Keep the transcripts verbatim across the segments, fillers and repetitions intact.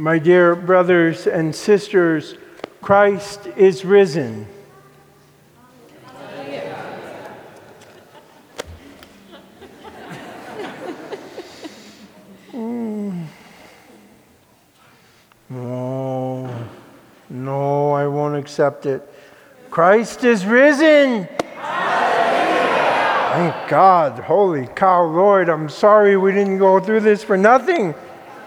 My dear brothers and sisters, Christ is risen. Mm. No, no, I won't accept it. Christ is risen. Thank God. Holy cow, Lord, I'm sorry we didn't go through this for nothing.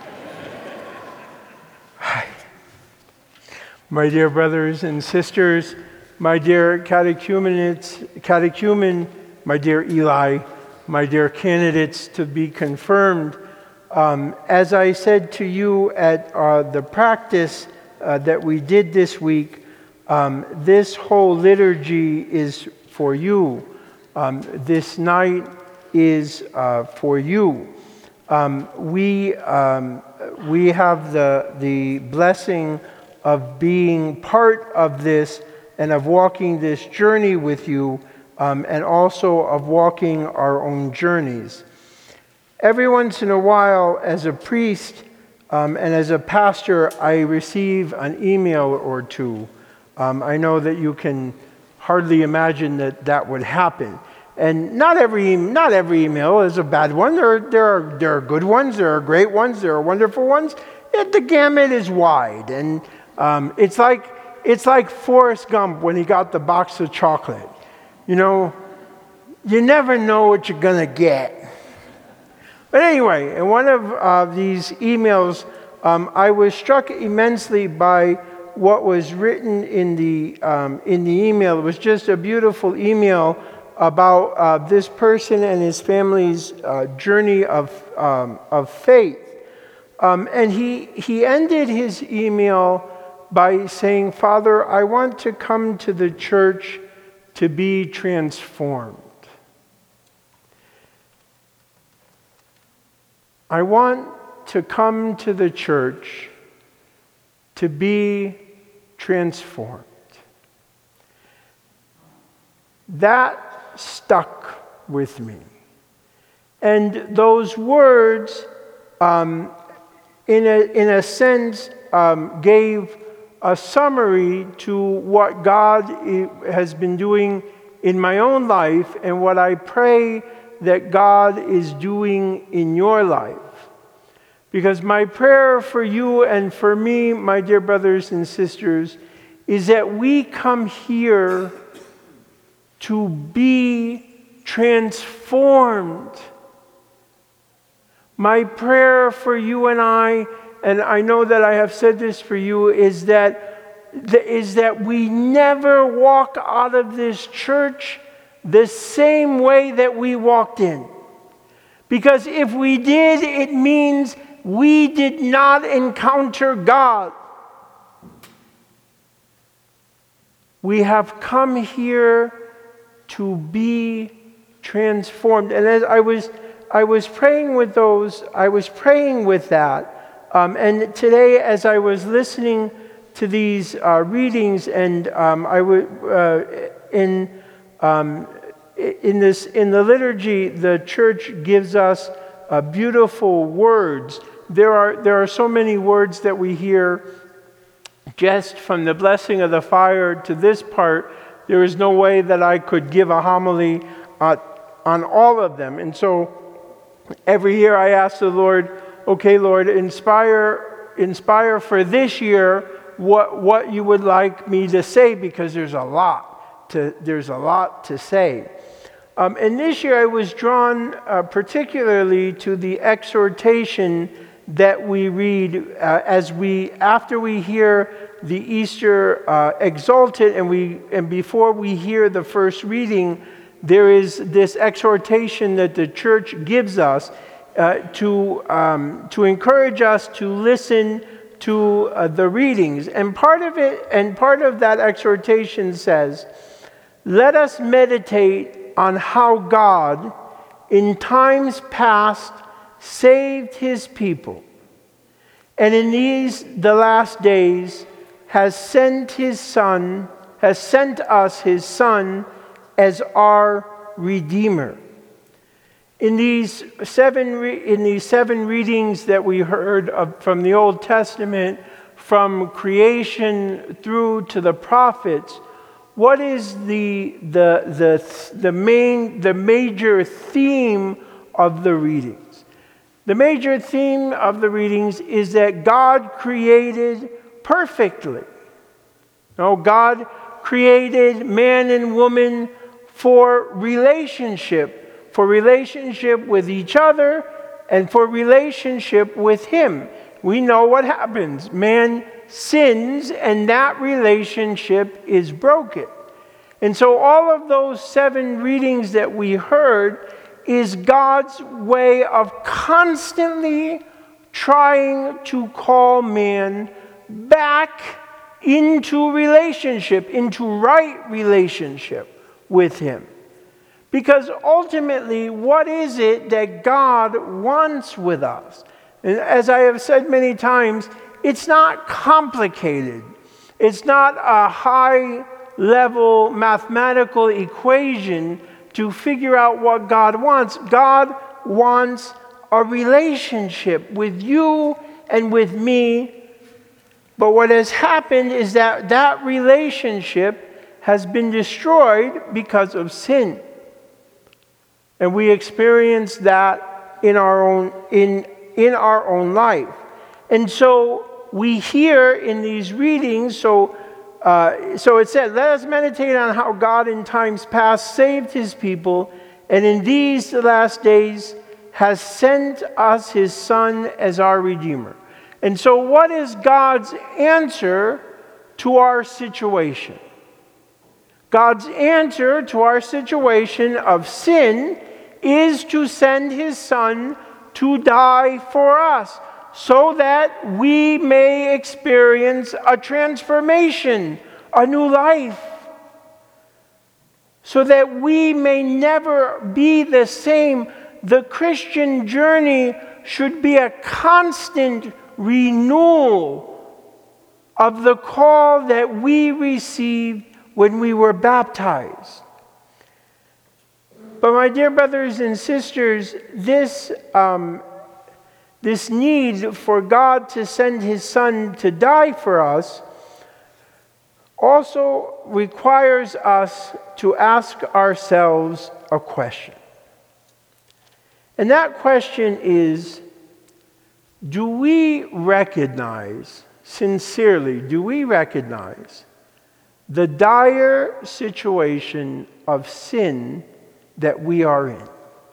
My dear brothers and sisters, my dear catechumens, catechumen, my dear Eli, my dear candidates to be confirmed, um, as I said to you at uh, the practice uh, that we did this week, um, this whole liturgy is for you. Um, this night is uh, for you. Um, we um, we have the the blessing of being part of this and of walking this journey with you, um, and also of walking our own journeys. Every once in a while, as a priest um, and as a pastor, I receive an email or two. Um, I know that you can hardly imagine that that would happen. And not every not every email is a bad one. There, there, are, there are good ones, there are great ones, there are wonderful ones. It, the gamut is wide. And Um, it's like it's like Forrest Gump when he got the box of chocolate. You know, you never know what you're gonna get. But anyway, in one of uh, these emails, um, I was struck immensely by what was written in the um, in the email. It was just a beautiful email about uh, this person and his family's uh, journey of um, of faith. Um, and he he ended his email by saying, "Father, I want to come to the church to be transformed. I want to come to the church to be transformed." That stuck with me. And those words, um, in a, in a sense, um, gave a summary to what God has been doing in my own life and what I pray that God is doing in your life. Because my prayer for you and for me, my dear brothers and sisters, is that we come here to be transformed. My prayer for you and I, and I know that I have said this for you, is that is that we never walk out of this church the same way that we walked in. Because if we did, it means we did not encounter God. We have come here to be transformed. And as I was I was praying with those, I was praying with that. Um, and today, as I was listening to these uh, readings, and um, I would uh, in um, in this in the liturgy, the church gives us uh, beautiful words. There are there are so many words that we hear. Just from the blessing of the fire to this part, there is no way that I could give a homily uh, on all of them, and so every year I ask the Lord, okay, Lord, inspire, inspire for this year what what you would like me to say, because there's a lot to there's a lot to say. Um, and this year I was drawn uh, particularly to the exhortation that we read uh, as we after we hear the Easter uh, exalted, and we and before we hear the first reading. There is this exhortation that the church gives us uh, to um, to encourage us to listen to uh, the readings, and part of it, and part of that exhortation says, "Let us meditate on how God, in times past, saved His people, and in these the last days has sent His Son, has sent us His Son." As our Redeemer. In these seven, re- in these seven readings that we heard of, from the Old Testament, from creation through to the prophets, what is the, the, the, the, main, the major theme of the readings? The major theme of the readings is that God created perfectly. No, God created man and woman for relationship, for relationship with each other and for relationship with Him. We know what happens. Man sins and that relationship is broken. And so all of those seven readings that we heard is God's way of constantly trying to call man back into relationship, into right relationship with Him. Because ultimately, what is it that God wants with us? And as I have said many times, it's not complicated. It's not a high-level mathematical equation to figure out what God wants. God wants a relationship with you and with me. But what has happened is that that relationship has been destroyed because of sin. And we experience that in our own in in our own life. And so we hear in these readings, so uh, so it said, let us meditate on how God in times past saved His people, and in these the last days has sent us His Son as our Redeemer. And so what is God's answer to our situation? God's answer to our situation of sin is to send His Son to die for us so that we may experience a transformation, a new life, so that we may never be the same. The Christian journey should be a constant renewal of the call that we received when we were baptized. But my dear brothers and sisters, this, um, this need for God to send His Son to die for us also requires us to ask ourselves a question. And that question is, do we recognize, sincerely, do we recognize the dire situation of sin that we are in?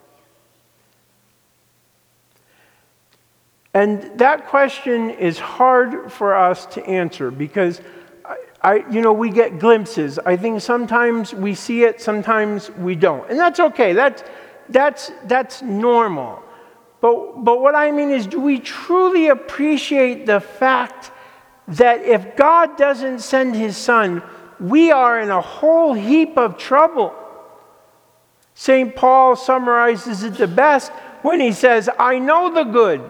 And that question is hard for us to answer because, I, I, you know, we get glimpses. I think sometimes we see it, sometimes we don't. And that's okay. That's, that's, that's normal. But, but what I mean is, do we truly appreciate the fact that if God doesn't send His Son, we are in a whole heap of trouble? Saint Paul summarizes it the best when he says, I know the good.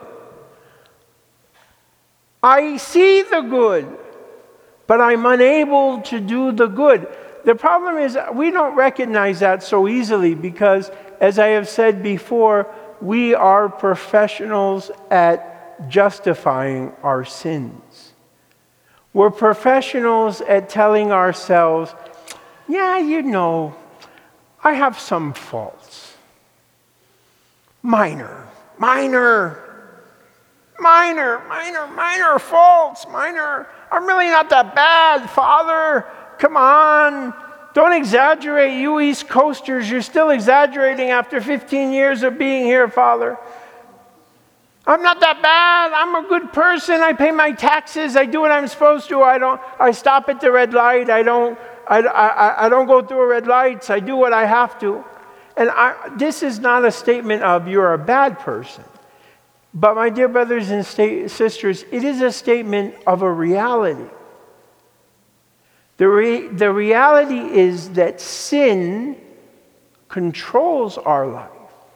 I see the good, but I'm unable to do the good. The problem is we don't recognize that so easily because, as I have said before, we are professionals at justifying our sins. We're professionals at telling ourselves, yeah, you know, I have some faults. Minor, minor, minor, minor, minor faults, minor. I'm really not that bad, Father. Come on. Don't exaggerate, you East Coasters. You're still exaggerating after fifteen years of being here, Father. I'm not that bad. I'm a good person. I pay my taxes. I do what I'm supposed to. I don't. I stop at the red light. I don't. I, I, I don't go through red lights. I do what I have to. And I, this is not a statement of you're a bad person. But my dear brothers and sta- sisters, it is a statement of a reality. The, re- the reality is that sin controls our life.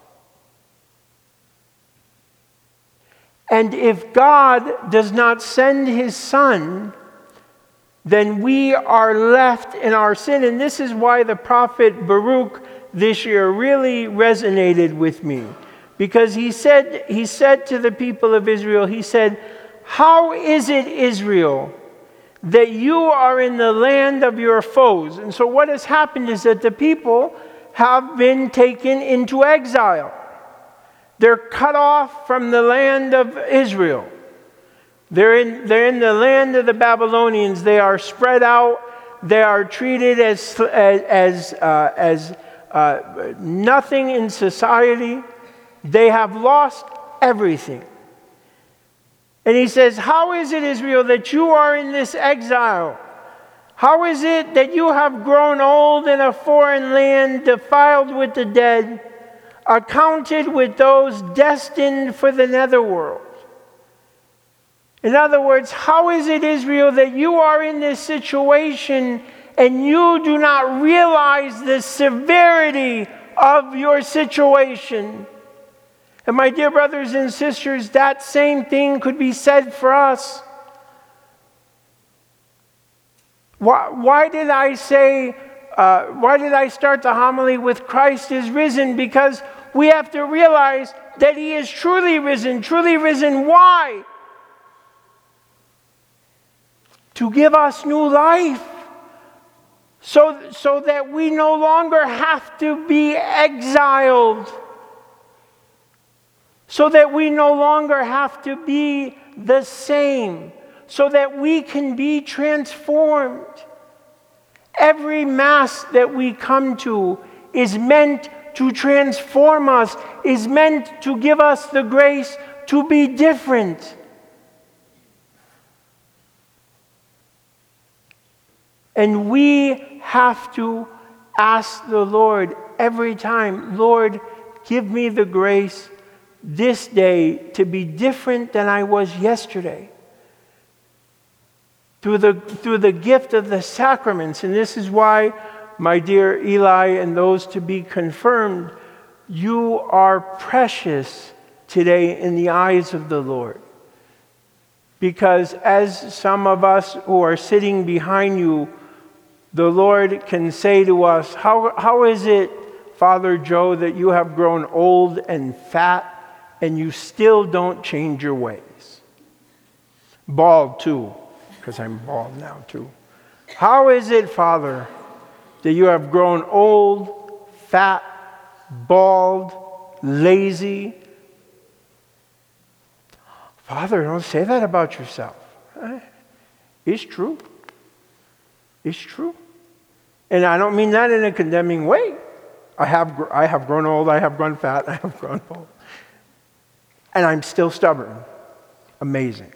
And if God does not send His Son, then we are left in our sin. And this is why the prophet Baruch this year really resonated with me. Because he said, he said to the people of Israel, he said, "How is it, Israel, that you are in the land of your foes?" And so what has happened is that the people have been taken into exile. They're cut off from the land of Israel. They're in, they're in the land of the Babylonians. They are spread out. They are treated as, as, uh, as uh, nothing in society. They have lost everything. And he says, "How is it, Israel, that you are in this exile? How is it that you have grown old in a foreign land, defiled with the dead, accounted with those destined for the netherworld?" In other words, how is it, Israel, that you are in this situation and you do not realize the severity of your situation? And my dear brothers and sisters, that same thing could be said for us. Why, why did I say, uh, why did I start the homily with "Christ is risen"? Because we have to realize that he is truly risen. Truly risen, why? To give us new life. So, so that we no longer have to be exiled. So that we no longer have to be the same. So that we can be transformed. Every Mass that we come to is meant to transform us, is meant to give us the grace to be different. And we have to ask the Lord every time, "Lord, give me the grace this day to be different than I was yesterday." Through the, through the gift of the sacraments. And this is why, my dear Eli and those to be confirmed, you are precious today in the eyes of the Lord. Because as some of us who are sitting behind you, the Lord can say to us, how, how is it, Father Joe, that you have grown old and fat and you still don't change your ways? Bald too, because I'm bald now too. How is it, Father, that you have grown old, fat, bald, lazy? Father, don't say that about yourself. It's true. It's true. And I don't mean that in a condemning way. I have, I have grown old, I have grown fat, I have grown old. And I'm still stubborn. Amazing.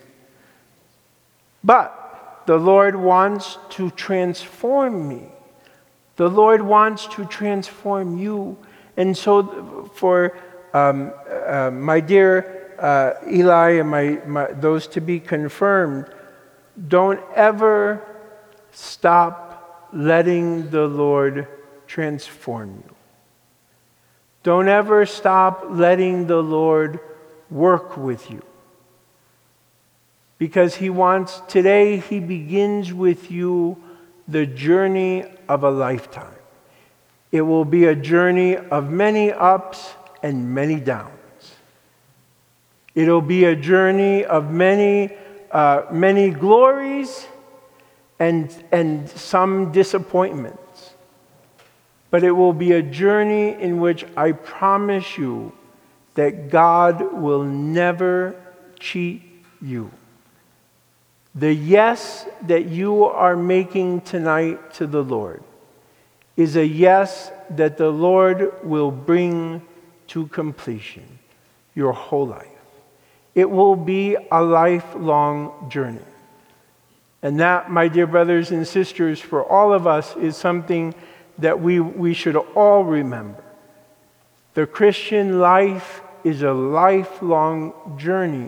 But the Lord wants to transform me. The Lord wants to transform you. And so for um, uh, my dear uh, Eli and my, my those to be confirmed, don't ever stop letting the Lord transform you. Don't ever stop letting the Lord work with you. Because he wants, today he begins with you the journey of a lifetime. It will be a journey of many ups and many downs. It'll be a journey of many, uh, many glories and, and some disappointments. But it will be a journey in which I promise you that God will never cheat you. The yes that you are making tonight to the Lord is a yes that the Lord will bring to completion your whole life. It will be a lifelong journey. And that, my dear brothers and sisters, for all of us is something that we, we should all remember. The Christian life is a lifelong journey.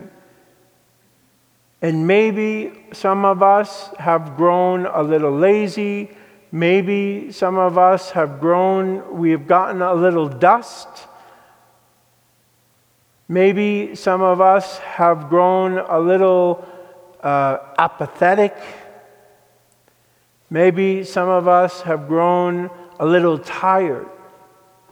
And maybe some of us have grown a little lazy. Maybe some of us have grown, we have gotten a little dust. Maybe some of us have grown a little uh, apathetic. Maybe some of us have grown a little tired.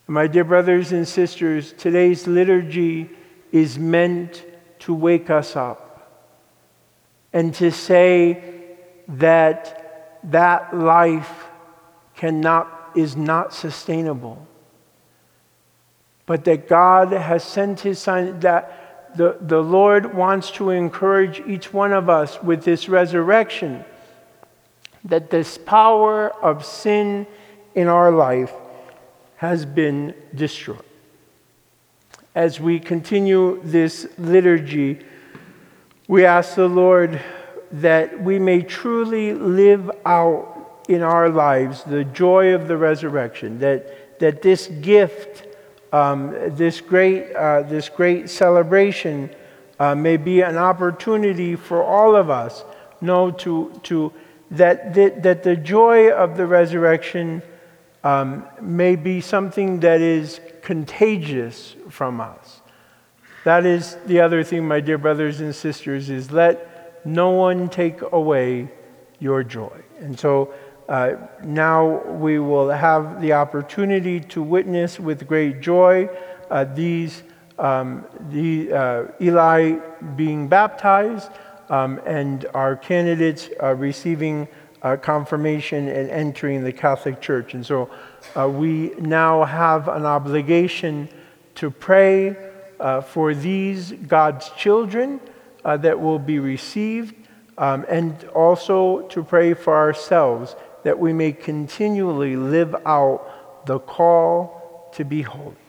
My dear brothers and sisters, today's liturgy is meant to wake us up and to say that that life cannot, is not sustainable, but that God has sent His Son, that the, the Lord wants to encourage each one of us with this resurrection, that this power of sin in our life has been destroyed. As we continue this liturgy, we ask the Lord that we may truly live out in our lives the joy of the resurrection, that, that this gift, um, this, great, uh, this great celebration uh, may be an opportunity for all of us, know to, to, that, that, that the joy of the resurrection Um, may be something that is contagious from us. That is the other thing, my dear brothers and sisters, is let no one take away your joy. And so uh, now we will have the opportunity to witness with great joy uh, these um, the uh, Eli being baptized um, and our candidates uh, receiving Uh, confirmation and entering the Catholic Church. And so uh, we now have an obligation to pray uh, for these God's children uh, that will be received, um, and also to pray for ourselves that we may continually live out the call to be holy.